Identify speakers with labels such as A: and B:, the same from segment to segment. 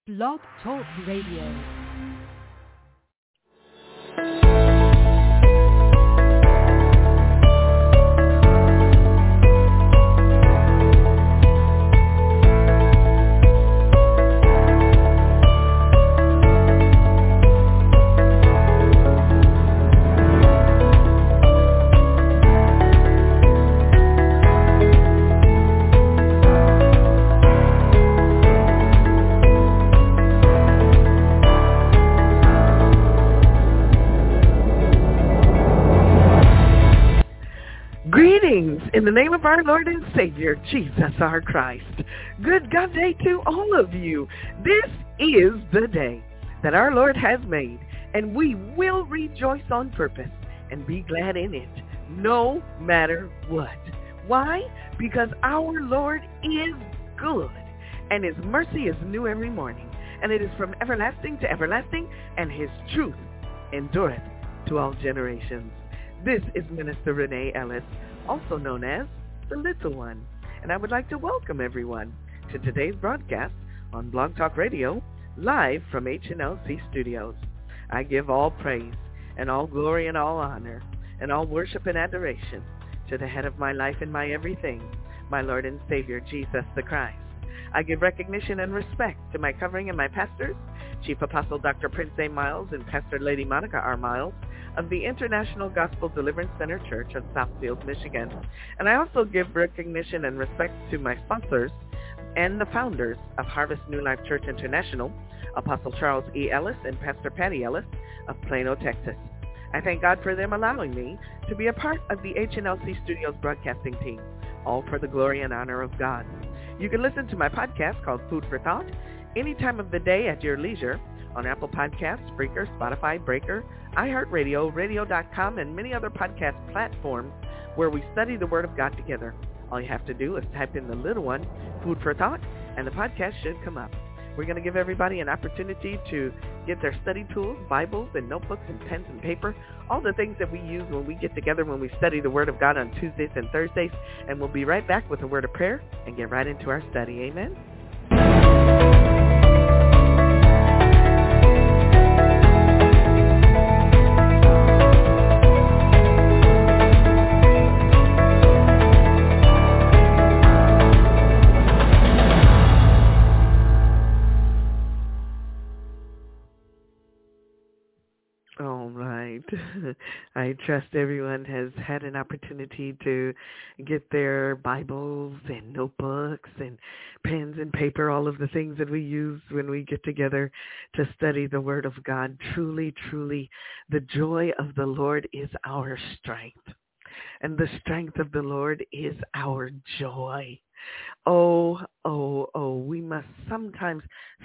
A: Blog Talk Radio.
B: In the name of our Lord and Savior, Jesus our Christ. Good God day to all of you. This is the day that our Lord has made, and we will rejoice on purpose and be glad in it, no matter what. Why? Because our Lord is good, and his mercy is new every morning, and it is from everlasting to everlasting, and his truth endureth to all generations. This is Minister Renee Ellis, also known as The Little One, and I would like to welcome everyone to today's broadcast on Blog Talk Radio, live from HNLC Studios. I give all praise and all glory and all honor and all worship and adoration to the head of my life and my everything, my Lord and Savior, Jesus the Christ. I give recognition and respect to my covering and my pastors, Chief Apostle Dr. Prince A. Miles and Pastor Lady Monica R. Miles of the International Gospel Deliverance Center Church of Southfield, Michigan. And I also give recognition and respect to my sponsors and the founders of Harvest New Life Church International, Apostle Charles E. Ellis and Pastor Patty Ellis of Plano, Texas. I thank God for them allowing me to be a part of the HNLC Studios broadcasting team, all for the glory and honor of God. You can listen to my podcast called Food for Thought any time of the day at your leisure on Apple Podcasts, Spreaker, Spotify, Breaker, iHeartRadio, Radio.com, and many other podcast platforms where we study the Word of God together. All you have to do is type in The Little One, Food for Thought, and the podcast should come up. We're going to give everybody an opportunity to get their study tools, Bibles, and notebooks, and pens and paper, all the things that we use when we get together when we study the Word of God on Tuesdays and Thursdays. And we'll be right back with a word of prayer and get right into our study. Amen. I trust everyone has had an opportunity to get their Bibles and notebooks and pens and paper, all of the things that we use when we get together to study the Word of God. Truly, truly, the joy of the Lord is our strength, and the strength of the Lord is our joy. Oh, we must sometimes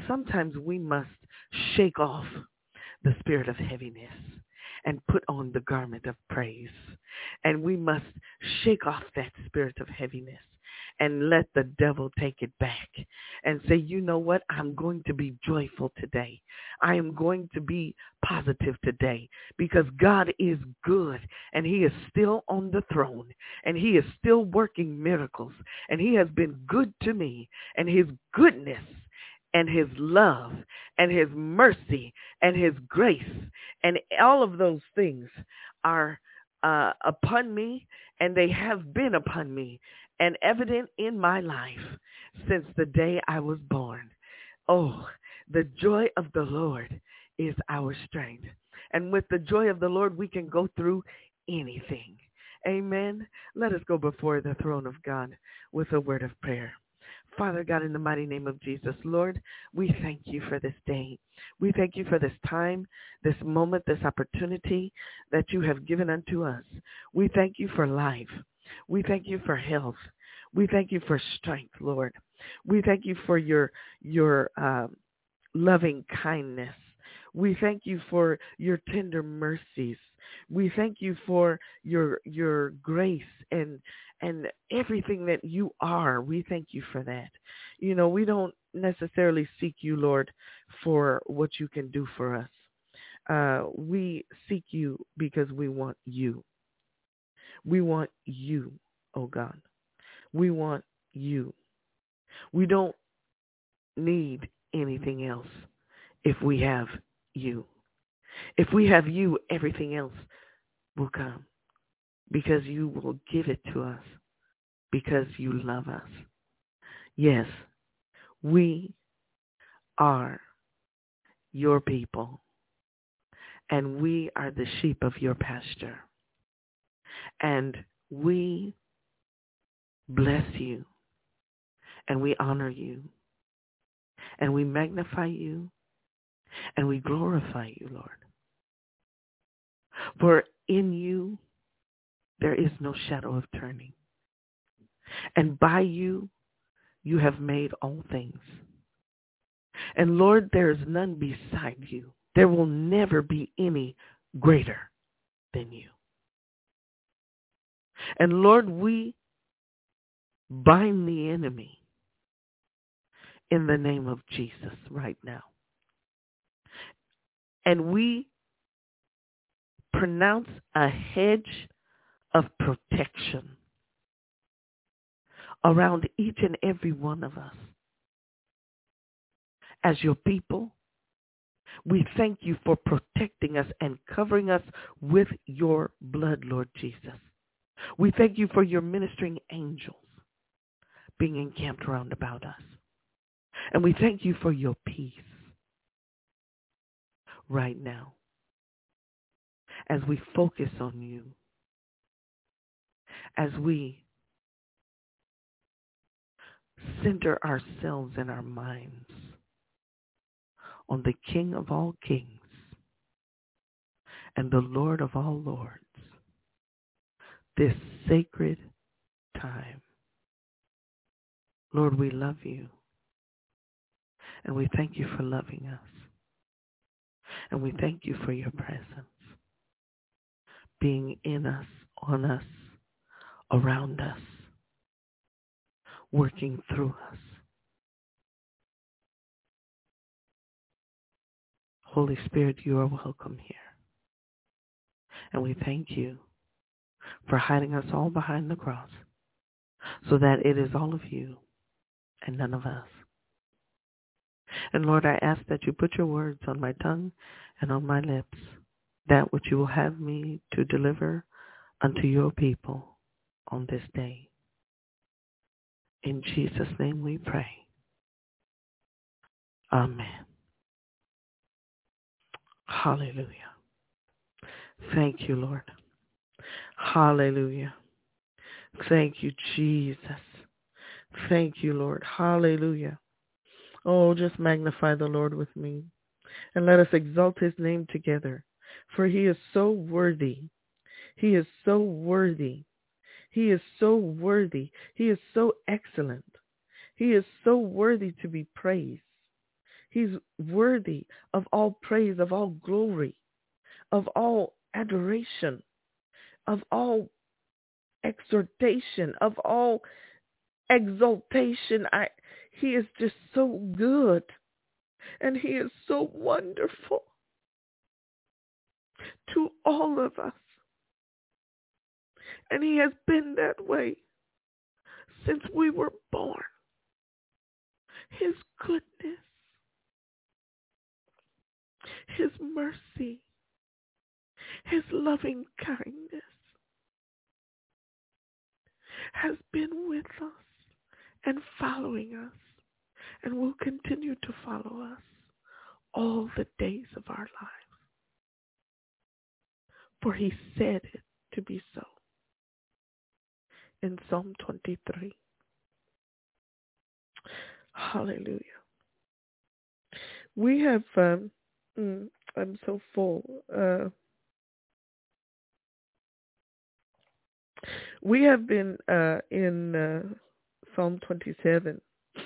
B: we must shake off the spirit of heaviness and put on the garment of praise. And we must shake off that spirit of heaviness and let the devil take it back and say, you know what? I'm going to be joyful today. I am going to be positive today because God is good and he is still on the throne and he is still working miracles and he has been good to me, and his goodness and his love and his mercy and his grace and all of those things are upon me, and they have been upon me and evident in my life since the day I was born. Oh, the joy of the Lord is our strength. And with the joy of the Lord, we can go through anything. Amen. Let us go before the throne of God with a word of prayer. Father God, in the mighty name of Jesus, Lord, we thank you for this day. We thank you for this time, this moment, this opportunity that you have given unto us. We thank you for life. We thank you for health. We thank you for strength, Lord. We thank you for your loving kindness. We thank you for your tender mercies. We thank you for your grace and everything that you are. We thank you for that. You know, we don't necessarily seek you, Lord, for what you can do for us. We seek you because we want you. We want you, oh God. We want you. We don't need anything else if we have you. If we have you, everything else will come because you will give it to us because you love us. Yes, we are your people, and we are the sheep of your pasture. And we bless you, and we honor you, and we magnify you, and we glorify you, Lord. For in you there is no shadow of turning. And by you, you have made all things. And Lord, there is none beside you. There will never be any greater than you. And Lord, we bind the enemy in the name of Jesus right now. And we pronounce a hedge of protection around each and every one of us. As your people, we thank you for protecting us and covering us with your blood, Lord Jesus. We thank you for your ministering angels being encamped round about us. And we thank you for your peace right now as we focus on you, as we center ourselves and our minds on the King of all kings and the Lord of all lords, this sacred time. Lord, we love you, and we thank you for loving us, and we thank you for your presence being in us, on us, around us, working through us. Holy Spirit, you are welcome here. And we thank you for hiding us all behind the cross so that it is all of you and none of us. And Lord, I ask that you put your words on my tongue and on my lips, that which you will have me to deliver unto your people on this day. In Jesus' name we pray. Amen. Hallelujah. Thank you, Lord. Hallelujah. Thank you, Jesus. Thank you, Lord. Hallelujah. Oh, just magnify the Lord with me, and let us exalt his name together, for he is so worthy. He is so worthy. He is so worthy. He is so excellent. He is so worthy to be praised. He's worthy of all praise, of all glory, of all adoration, of all exhortation, of all exaltation. He is just so good, and he is so wonderful to all of us. And he has been that way since we were born. His goodness, his mercy, his loving kindness has been with us and following us, and will continue to follow us all the days of our lives. For he said it to be so in Psalm 23. Hallelujah. We have, I'm so full. We have been in Psalm 27.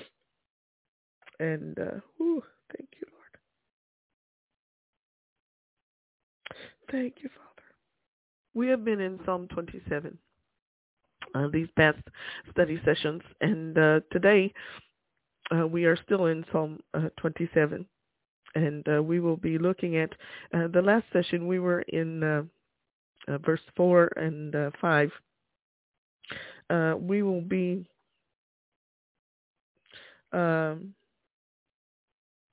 B: And, thank you, Lord. Thank you, Father. We have been in Psalm 27 these past study sessions. And today we are still in Psalm 27. And we will be looking at the last session. We were in verse 4 and 5. We will be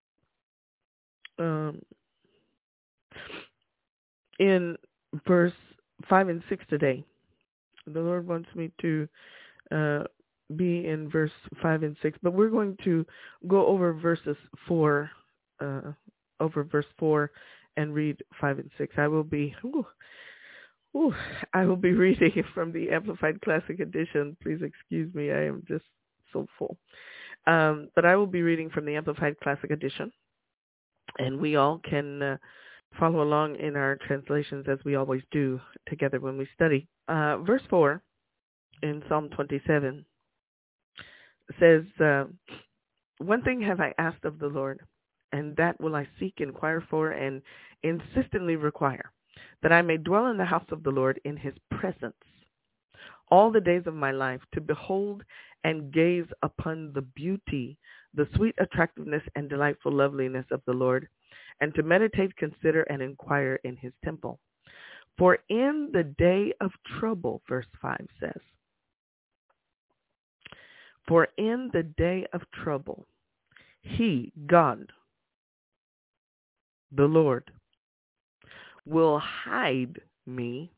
B: um, in verse 5 and 6 today. The Lord wants me to be in verse 5 and 6, but we're going to go over verses 4, over verse 4 and read 5 and 6. I will be reading from the Amplified Classic Edition. Please excuse me, I am just so full. But I will be reading from the Amplified Classic Edition, and we all can follow along in our translations as we always do together when we study. Verse 4 in Psalm 27 says, one thing have I asked of the Lord, and that will I seek, inquire for, and insistently require, that I may dwell in the house of the Lord in his presence all the days of my life, to behold and gaze upon the beauty, the sweet attractiveness and delightful loveliness of the Lord, and to meditate, consider, and inquire in his temple. For in the day of trouble, verse 5 says, for in the day of trouble, he, God, the Lord, will hide me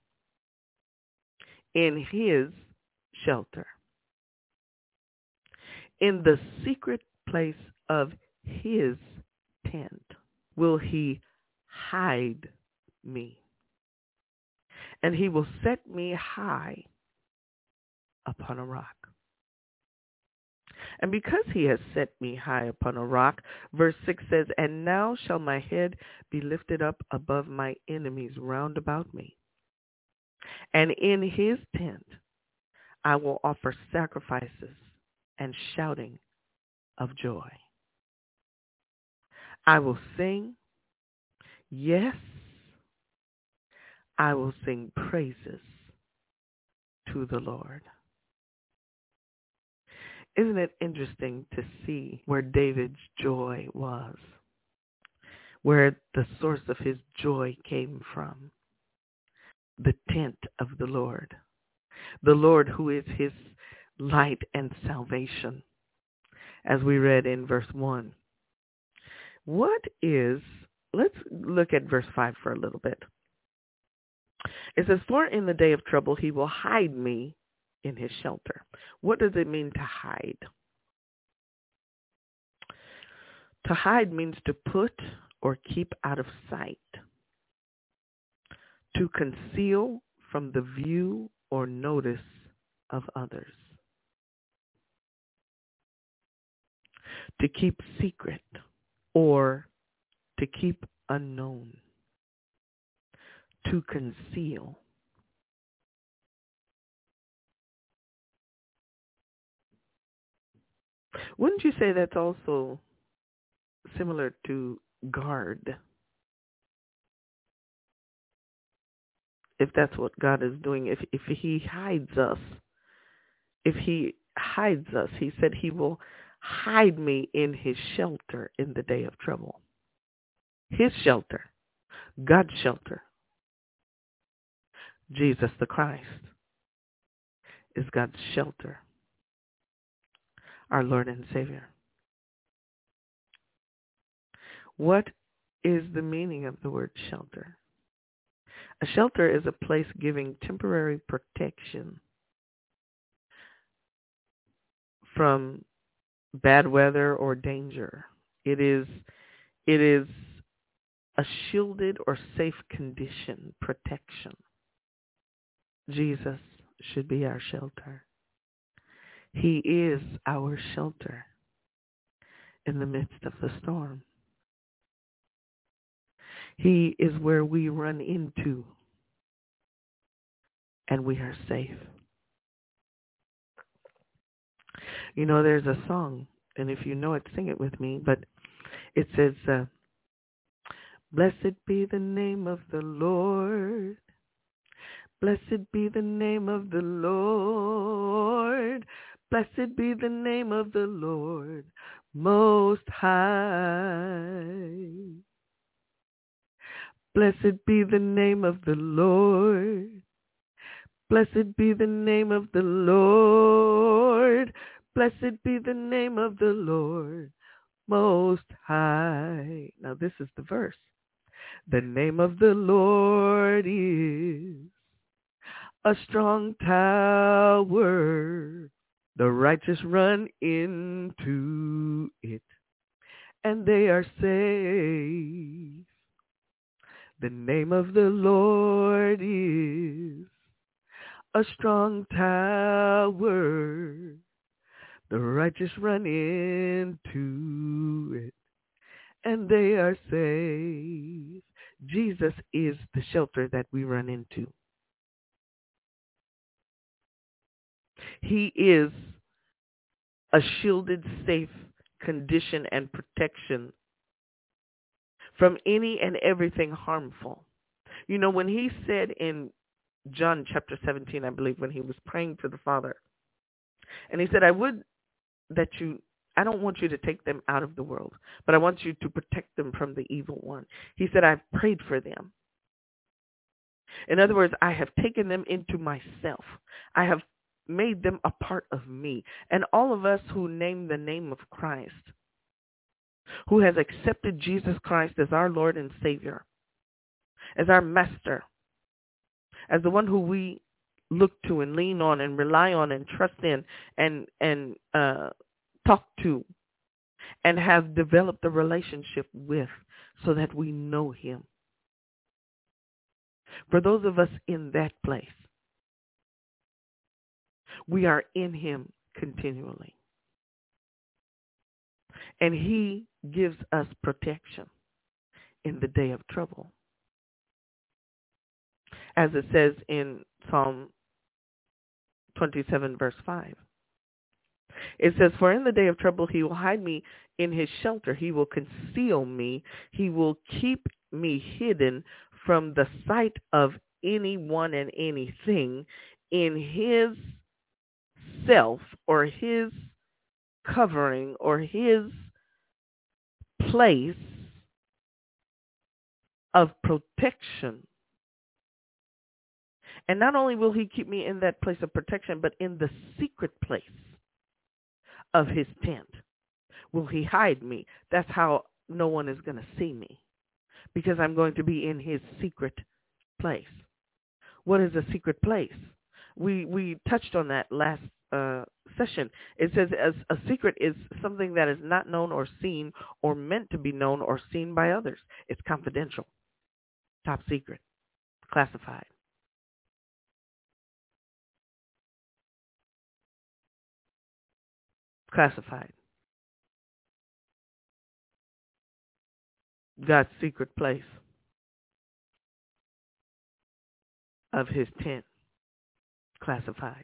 B: in his shelter. In the secret place of his tent will he hide me. And he will set me high upon a rock. And because he has set me high upon a rock, verse 6 says, and now shall my head be lifted up above my enemies round about me. And in his tent I will offer sacrifices and shouting of joy. I will sing, yes, I will sing praises to the Lord. Isn't it interesting to see where David's joy was, where the source of his joy came from? The tent of the Lord who is his light and salvation, as we read in verse 1. Let's look at verse 5 for a little bit. It says, for in the day of trouble he will hide me in his shelter. What does it mean to hide? To hide means to put or keep out of sight. To conceal from the view or notice of others. To keep secret or to keep unknown. To conceal. Wouldn't you say that's also similar to guard? If that's what God is doing, if he hides us, he said he will hide me in his shelter in the day of trouble. His shelter, God's shelter. Jesus the Christ is God's shelter, our Lord and Savior. What is the meaning of the word shelter? A shelter is a place giving temporary protection from bad weather or danger. It is a shielded or safe condition, protection. Jesus should be our shelter. He is our shelter in the midst of the storm. He is where we run into and we are safe. You know, there's a song, and if you know it, sing it with me, but it says, blessed be the name of the Lord. Blessed be the name of the Lord. Blessed be the name of the Lord Most High. Blessed be the name of the Lord. Blessed be the name of the Lord. Blessed be the name of the Lord Most High. Now this is the verse. The name of the Lord is a strong tower. The righteous run into it, and they are safe. The name of the Lord is a strong tower. The righteous run into it, and they are safe. Jesus is the shelter that we run into. He is a shielded, safe condition and protection from any and everything harmful. You know, when he said in John chapter 17, I believe, when he was praying to the Father, and he said, I don't want you to take them out of the world, but I want you to protect them from the evil one. He said, I've prayed for them. In other words, I have taken them into myself. I have made them a part of me. And all of us who name the name of Christ, who has accepted Jesus Christ as our Lord and Savior, as our Master, as the one who we look to and lean on and rely on and trust in and talk to and have developed a relationship with so that we know him. For those of us in that place, we are in him continually. And he gives us protection in the day of trouble. As it says in Psalm 27, verse 5. It says, for in the day of trouble he will hide me in his shelter. He will conceal me. He will keep me hidden from the sight of anyone and anything in his self or his covering or his place of protection. And not only will he keep me in that place of protection, but in the secret place of his tent will he hide me. That's how no one is going to see me, because I'm going to be in his secret place. What is a secret place? We touched on that last session. It says as a secret is something that is not known or seen or meant to be known or seen by others. It's confidential, top secret, classified. Classified. God's secret place of his tent. Classified.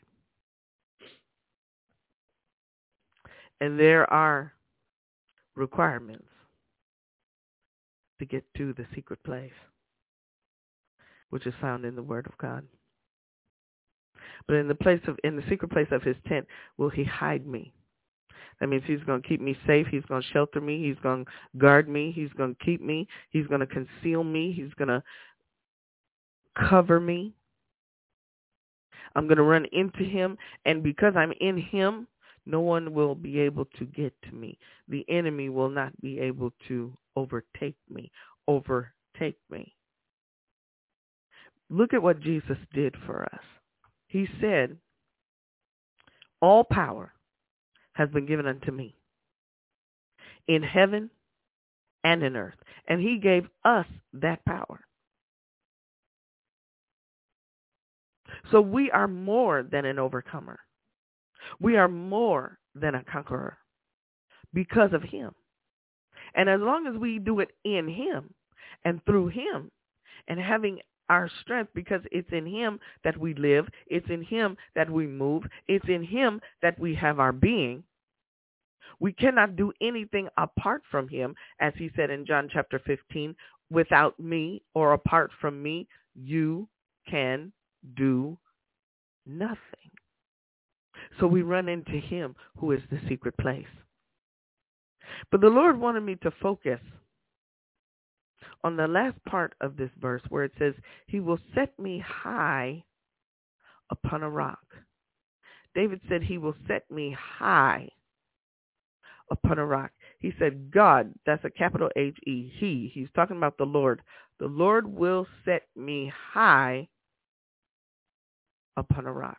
B: And there are requirements to get to the secret place, which is found in the Word of God. But in the secret place of his tent will he hide me. That means he's going to keep me safe. He's going to shelter me. He's going to guard me. He's going to keep me. He's going to conceal me. He's going to cover me. I'm going to run into him. And because I'm in him, no one will be able to get to me. The enemy will not be able to overtake me. Look at what Jesus did for us. He said, all power has been given unto me in heaven and in earth. And he gave us that power. So we are more than an overcomer. We are more than a conqueror because of him. And as long as we do it in him and through him and having our strength, because it's in him that we live, it's in him that we move, it's in him that we have our being. We cannot do anything apart from him, as he said in John chapter 15, without me or apart from me, you can do nothing. So we run into him who is the secret place. But the Lord wanted me to focus on the last part of this verse where it says, he will set me high upon a rock. David said he will set me high upon a rock. He said, God, that's a capital H-E, he's talking about the Lord. The Lord will set me high upon a rock.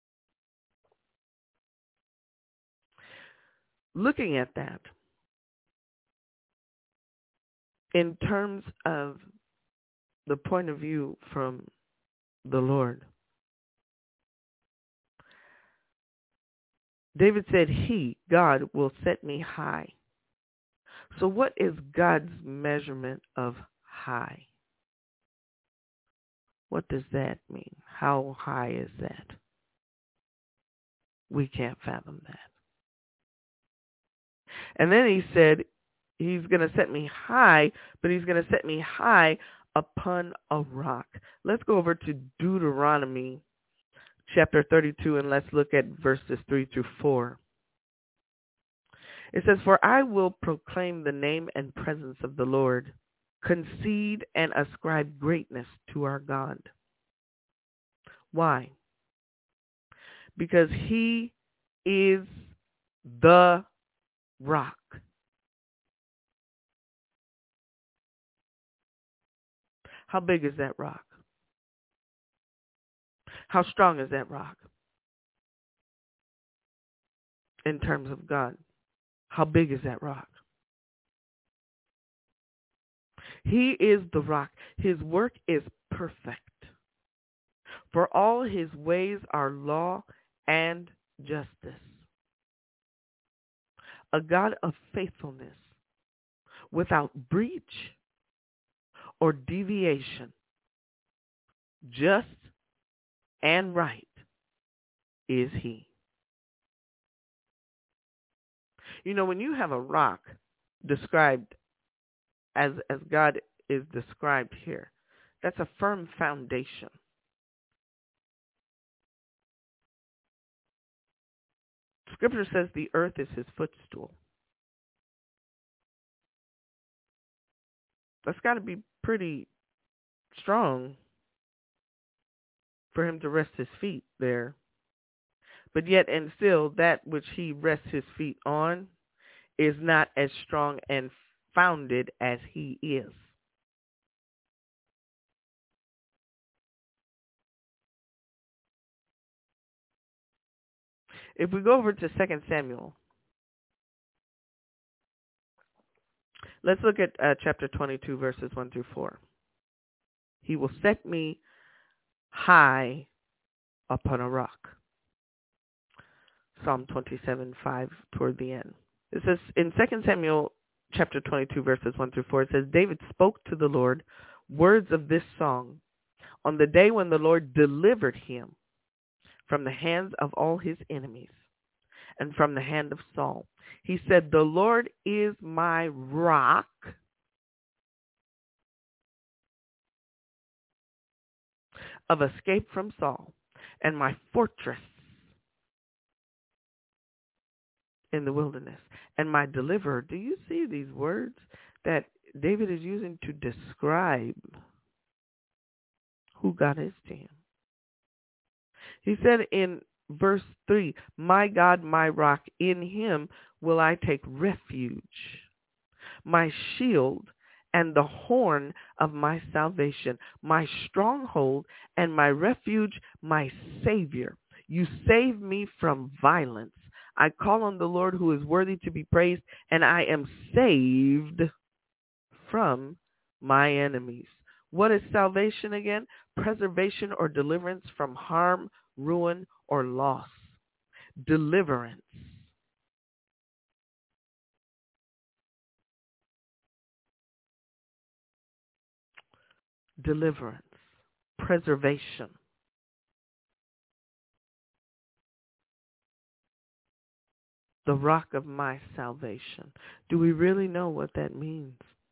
B: Looking at that, in terms of the point of view from the Lord, David said, God, will set me high. So what is God's measurement of high? What does that mean? How high is that? We can't fathom that. And then he said, he's going to set me high, but he's going to set me high upon a rock. Let's go over to Deuteronomy chapter 32, and let's look at verses 3 through 4. It says, for I will proclaim the name and presence of the Lord, concede and ascribe greatness to our God. Why? Because he is the rock. How big is that rock? How strong is that rock? In terms of God, how big is that rock? He is the rock. His work is perfect. For all his ways are law and justice. A God of faithfulness, without breach or deviation, just and right is he. You know, when you have a rock described as God is described here, that's a firm foundation. Scripture says the earth is his footstool. That's got to be pretty strong for him to rest his feet there. But yet and still, that which he rests his feet on is not as strong and founded as he is. If we go over to 2 Samuel, let's look at chapter 22, verses 1 through 4. He will set me high upon a rock. Psalm 27:5 toward the end. It says in 2 Samuel chapter 22, verses 1 through 4, it says, David spoke to the Lord words of this song on the day when the Lord delivered him from the hands of all his enemies and from the hand of Saul. He said, the Lord is my rock of escape from Saul and my fortress in the wilderness and my deliverer. Do you see these words that David is using to describe who God is to him? He said in verse 3, my God, my rock, in him will I take refuge, my shield and the horn of my salvation, my stronghold and my refuge, my Savior. You save me from violence. I call on the Lord who is worthy to be praised, and I am saved from my enemies. What is salvation again? Preservation or deliverance from harm, ruin, or loss. Deliverance. Deliverance. Preservation. The rock of my salvation. Do we really know what that means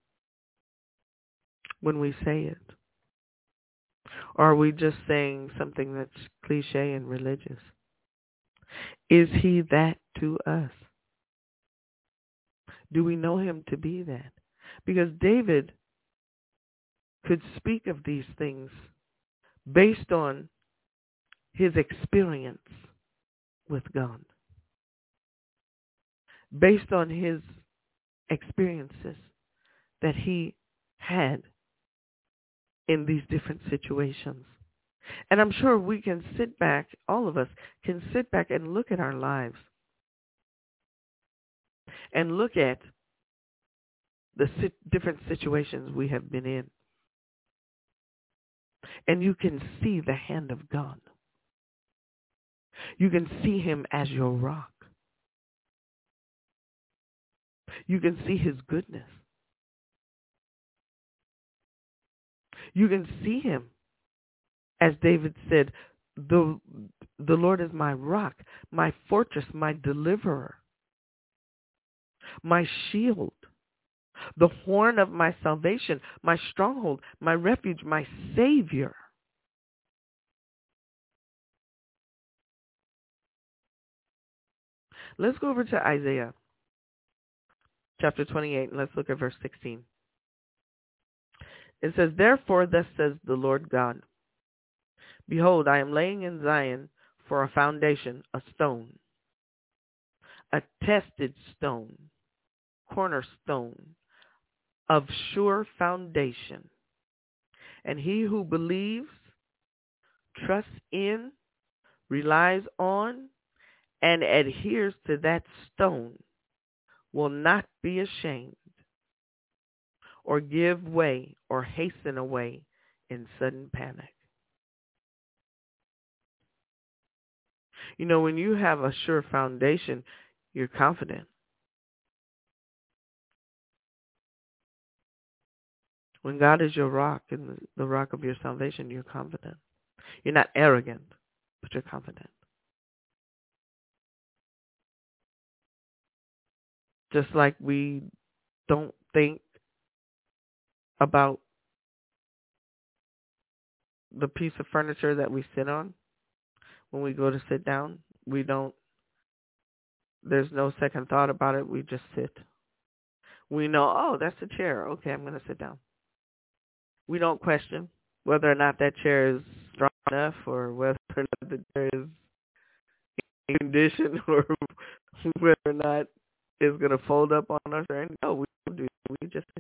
B: when we say it? Or are we just saying something that's cliche and religious? Is he that to us? Do we know him to be that? Because David could speak of these things based on his experience with God, based on his experiences that he had in these different situations. And I'm sure we can sit back, all of us can sit back and look at our lives and look at the different situations we have been in. And you can see the hand of God. You can see him as your rock. You can see his goodness. You can see him, as David said, the Lord is my rock, my fortress, my deliverer, my shield, the horn of my salvation, my stronghold, my refuge, my Savior. Let's go over to Isaiah chapter 28, and let's look at verse 16. It says, "Therefore thus says the Lord God, Behold, I am laying in Zion for a foundation, a stone, a tested stone, cornerstone, of sure foundation. And he who believes, trusts in, relies on, and adheres to that stone will not be ashamed or give way or hasten away in sudden panic." You know, when you have a sure foundation, you're confident. When God is your rock and the rock of your salvation, you're confident. You're not arrogant, but you're confident. Just like we don't think about the piece of furniture that we sit on when we go to sit down. There's no second thought about it. We just sit. We know, oh, that's a chair. Okay, I'm going to sit down. We don't question whether or not that chair is strong enough or whether or not the chair is in condition or whether or not it's going to fold up on us or anything. No, we don't do it. We just sit.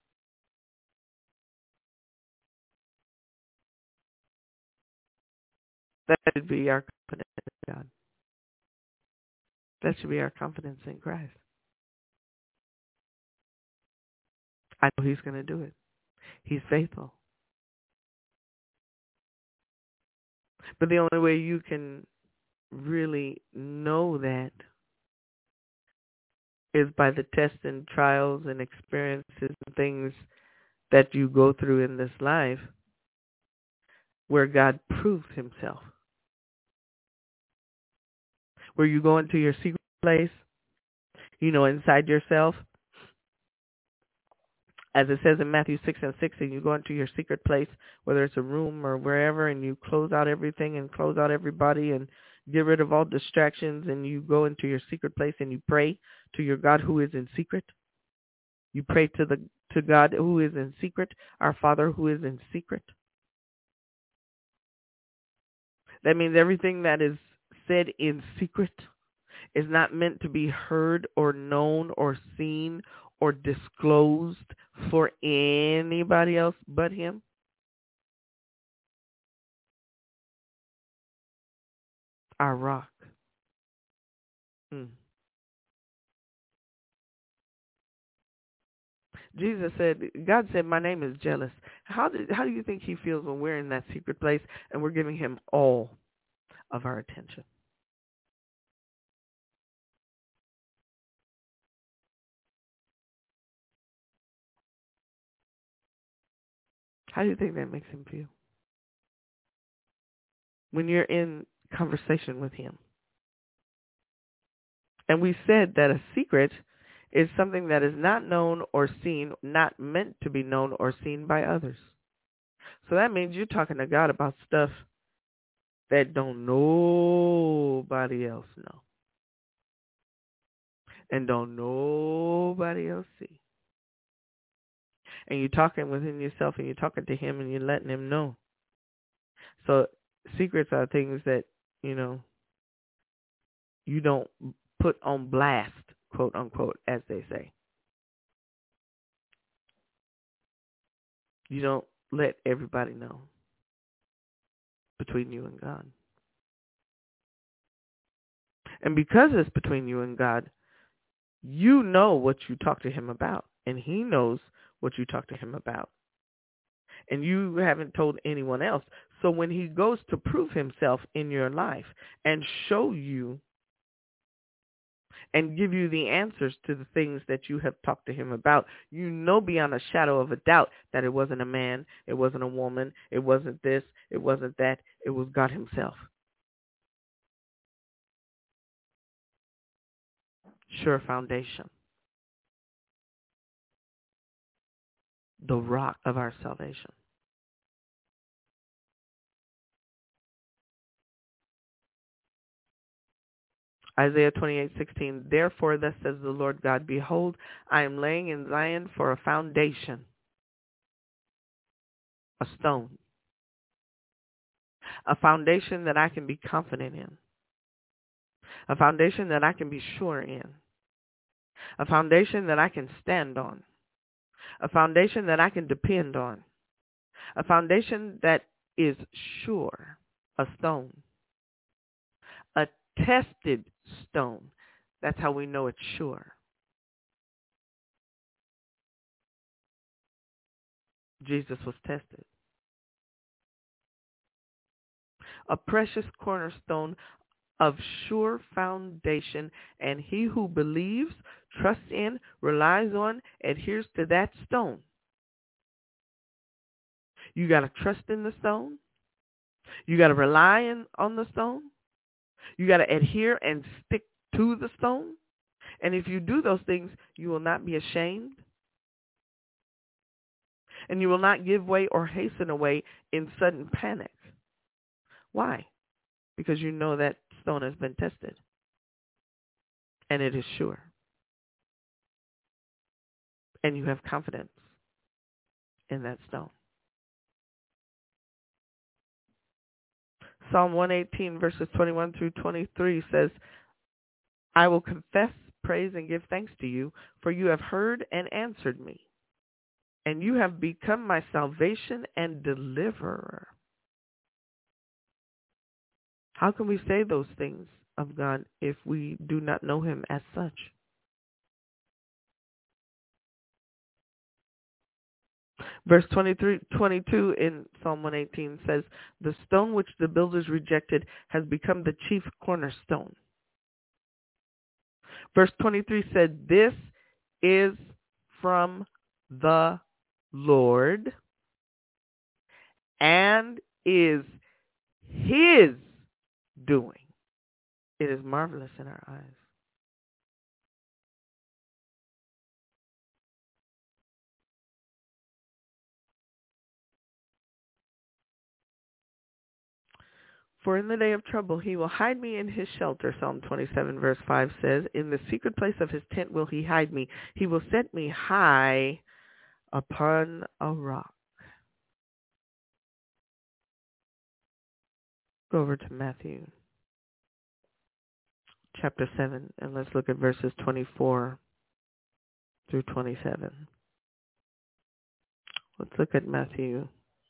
B: That should be our confidence in God. That should be our confidence in Christ. I know he's going to do it. He's faithful. But the only way you can really know that is by the tests and trials and experiences and things that you go through in this life where God proves himself. Where you go into your secret place, inside yourself. As it says in Matthew 6:6, and you go into your secret place, whether it's a room or wherever, and you close out everything and close out everybody and get rid of all distractions, and you go into your secret place and you pray to your God who is in secret. You pray to God who is in secret, our Father who is in secret. That means everything that is said in secret is not meant to be heard or known or seen or disclosed for anybody else but him. Our rock. Jesus said, God said, my name is jealous. How do you think he feels when we're in that secret place and we're giving him all of our attention? How do you think that makes him feel? When you're in conversation with him. And we said that a secret is something that is not known or seen, not meant to be known or seen by others. So that means you're talking to God about stuff that don't nobody else know. And don't nobody else see. And you're talking within yourself and you're talking to him and you're letting him know. So secrets are things that, you don't put on blast, quote unquote, as they say. You don't let everybody know between you and God. And because it's between you and God, you know what you talk to him about, and he knows what you talk to him about. And you haven't told anyone else. So when he goes to prove himself in your life and show you and give you the answers to the things that you have talked to him about, you know beyond a shadow of a doubt that it wasn't a man, it wasn't a woman, it wasn't this, it wasn't that, it was God himself. Sure foundation. The rock of our salvation. Isaiah 28:16. Therefore, thus says the Lord God, behold, I am laying in Zion for a foundation, a stone, a foundation that I can be confident in, a foundation that I can be sure in, a foundation that I can stand on, a foundation that I can depend on, a foundation that is sure, a stone, a tested stone. That's how we know it's sure. Jesus was tested. A precious cornerstone of sure foundation, and he who believes, trusts in, relies on, adheres to that stone. You got to trust in the stone. You got to rely on the stone. You got to adhere and stick to the stone. And if you do those things, you will not be ashamed. And you will not give way or hasten away in sudden panic. Why? Because you know that stone has been tested. And it is sure. And you have confidence in that stone. Psalm 118 verses 21 through 23 says, I will confess, praise, and give thanks to you, for you have heard and answered me, and you have become my salvation and deliverer. How can we say those things of God if we do not know him as such? Verse 22 in Psalm 118 says, the stone which the builders rejected has become the chief cornerstone. Verse 23 said, this is from the Lord and is his doing. It is marvelous in our eyes. For in the day of trouble he will hide me in his shelter, Psalm 27 verse 5 says. In the secret place of his tent will he hide me. He will set me high upon a rock. Go over to Matthew chapter 7, and let's look at verses 24 through 27. Let's look at Matthew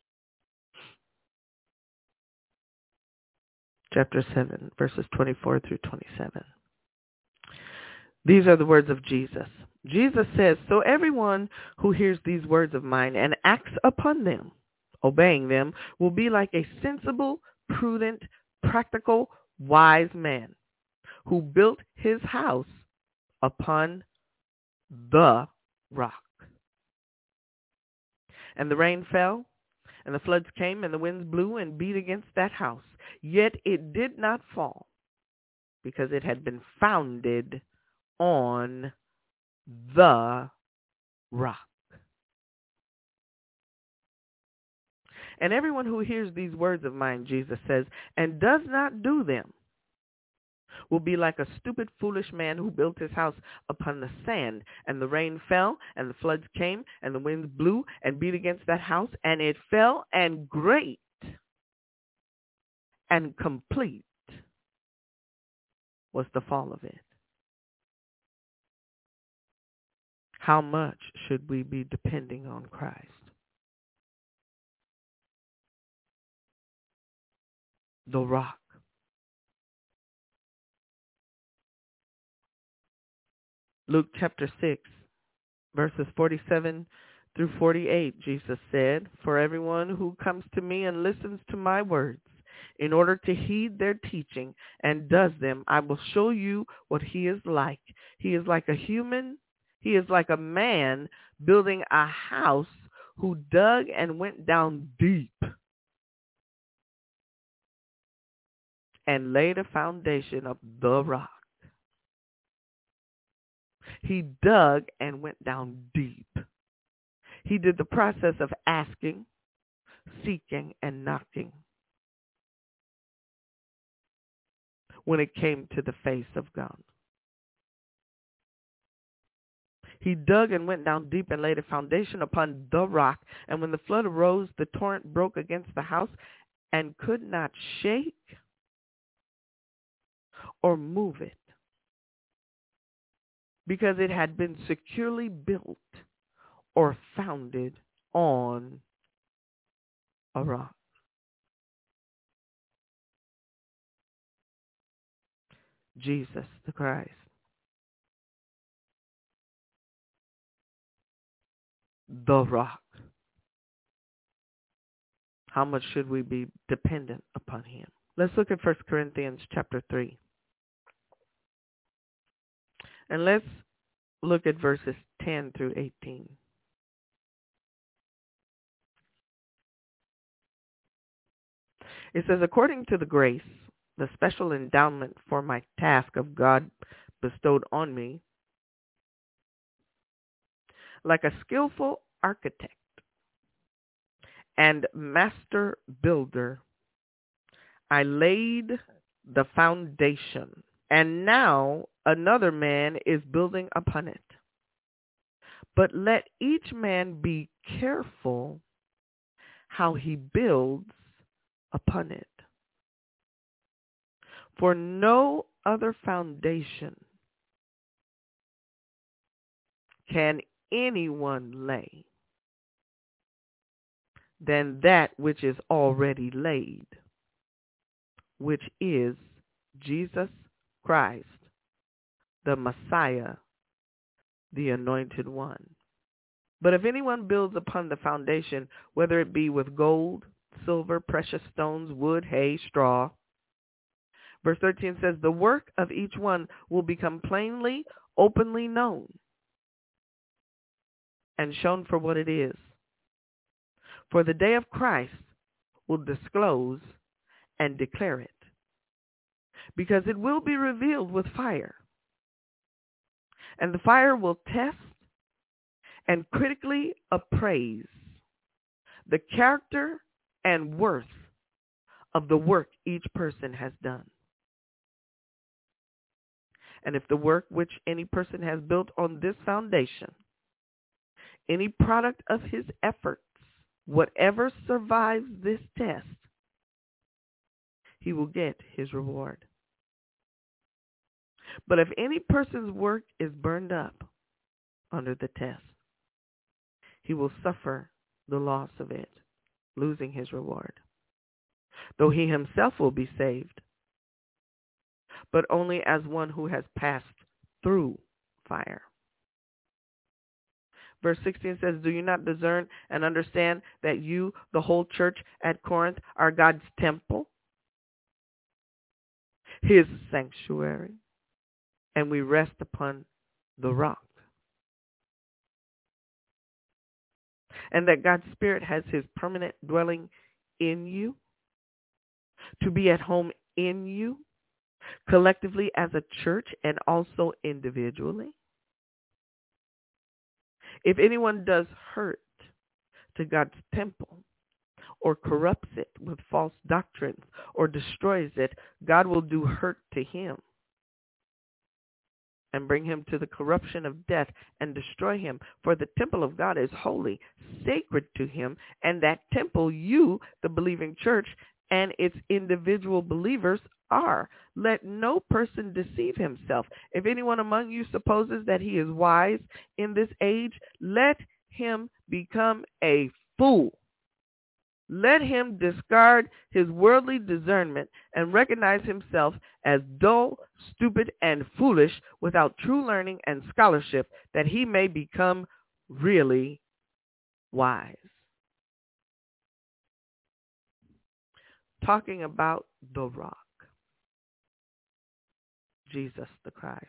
B: chapter 7, verses 24 through 27. These are the words of Jesus. Jesus says, so everyone who hears these words of mine and acts upon them, obeying them, will be like a sensible, prudent, practical, wise man who built his house upon the rock. And the rain fell, and the floods came, and the winds blew and beat against that house. Yet it did not fall, because it had been founded on the rock. And everyone who hears these words of mine, Jesus says, and does not do them, will be like a stupid, foolish man who built his house upon the sand, and the rain fell, and the floods came, and the winds blew and beat against that house, and it fell, and great and complete was the fall of it. How much should we be depending on Christ? the rock. Luke chapter 6, verses 47 through 48, Jesus said, "For everyone who comes to me and listens to my words, in order to heed their teaching and does them, I will show you what he is like. He is like a man building a house who dug and went down deep and laid a foundation of the rock." He dug and went down deep. He did the process of asking, seeking, and knocking when it came to the face of God. He dug and went down deep and laid a foundation upon the rock. And when the flood arose, the torrent broke against the house and could not shake or move it, because it had been securely built or founded on a rock. Jesus the Christ. The rock. How much should we be dependent upon him? Let's look at 1 Corinthians chapter 3. And let's look at verses 10 through 18. It says, "According to the grace, the special endowment for my task of God bestowed on me, like a skillful architect and master builder, I laid the foundation, and now another man is building upon it. But let each man be careful how he builds upon it. For no other foundation can anyone lay than that which is already laid, which is Jesus Christ, the Messiah, the Anointed One. But if anyone builds upon the foundation, whether it be with gold, silver, precious stones, wood, hay, straw," verse 13 says, "the work of each one will become plainly, openly known, and shown for what it is. For the day of Christ will disclose and declare it, because it will be revealed with fire. And the fire will test and critically appraise the character and worth of the work each person has done. And if the work which any person has built on this foundation, any product of his efforts, whatever survives this test, he will get his reward. But if any person's work is burned up under the test, he will suffer the loss of it, losing his reward, though he himself will be saved, but only as one who has passed through fire." Verse 16 says, "Do you not discern and understand that you, the whole church at Corinth, are God's temple, his sanctuary, and we rest upon the rock? And that God's Spirit has his permanent dwelling in you, to be at home in you, collectively as a church and also individually? If anyone does hurt to God's temple, or corrupts it with false doctrines, or destroys it, God will do hurt to him and bring him to the corruption of death and destroy him. For the temple of God is holy, sacred to him, and that temple you, the believing church, and its individual believers are. Let no person deceive himself. If anyone among you supposes that he is wise in this age, let him become a fool, Let him discard his worldly discernment and recognize himself as dull, stupid, and foolish without true learning and scholarship, that he may become really wise. Talking about the rock, Jesus the Christ.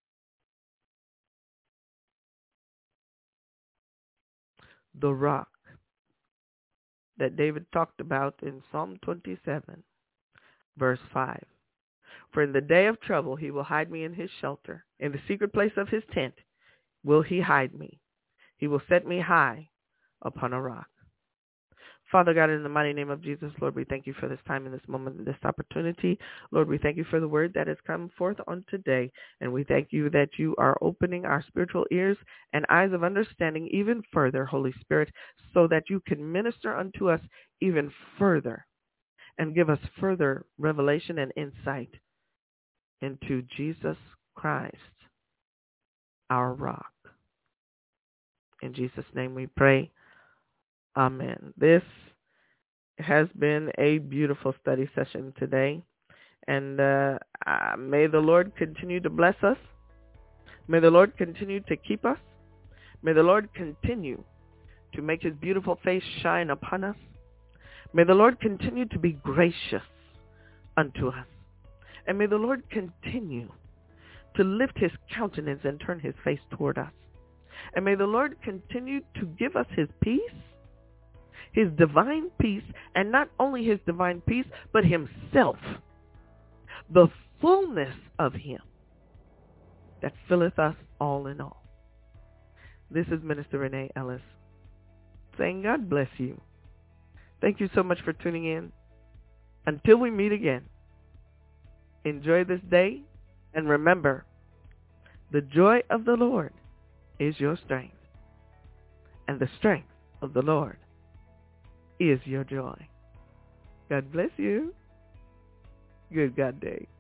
B: The rock that David talked about in Psalm 27, verse 5. For in the day of trouble he will hide me in his shelter. In the secret place of his tent will he hide me. He will set me high upon a rock. Father God, in the mighty name of Jesus, Lord, we thank you for this time and this moment and this opportunity. Lord, we thank you for the word that has come forth on today. And we thank you that you are opening our spiritual ears and eyes of understanding even further, Holy Spirit, so that you can minister unto us even further and give us further revelation and insight into Jesus Christ, our rock. In Jesus' name we pray. Amen. This has been a beautiful study session today. And may the Lord continue to bless us. May the Lord continue to keep us. May the Lord continue to make his beautiful face shine upon us. May the Lord continue to be gracious unto us. And may the Lord continue to lift his countenance and turn his face toward us. And may the Lord continue to give us his peace, his divine peace, and not only his divine peace, but himself, the fullness of him that filleth us all in all. This is Minister Renee Ellis saying God bless you. Thank you so much for tuning in. Until we meet again, enjoy this day, and remember, the joy of the Lord is your strength, and the strength of the Lord is your joy. God bless you. Good God day.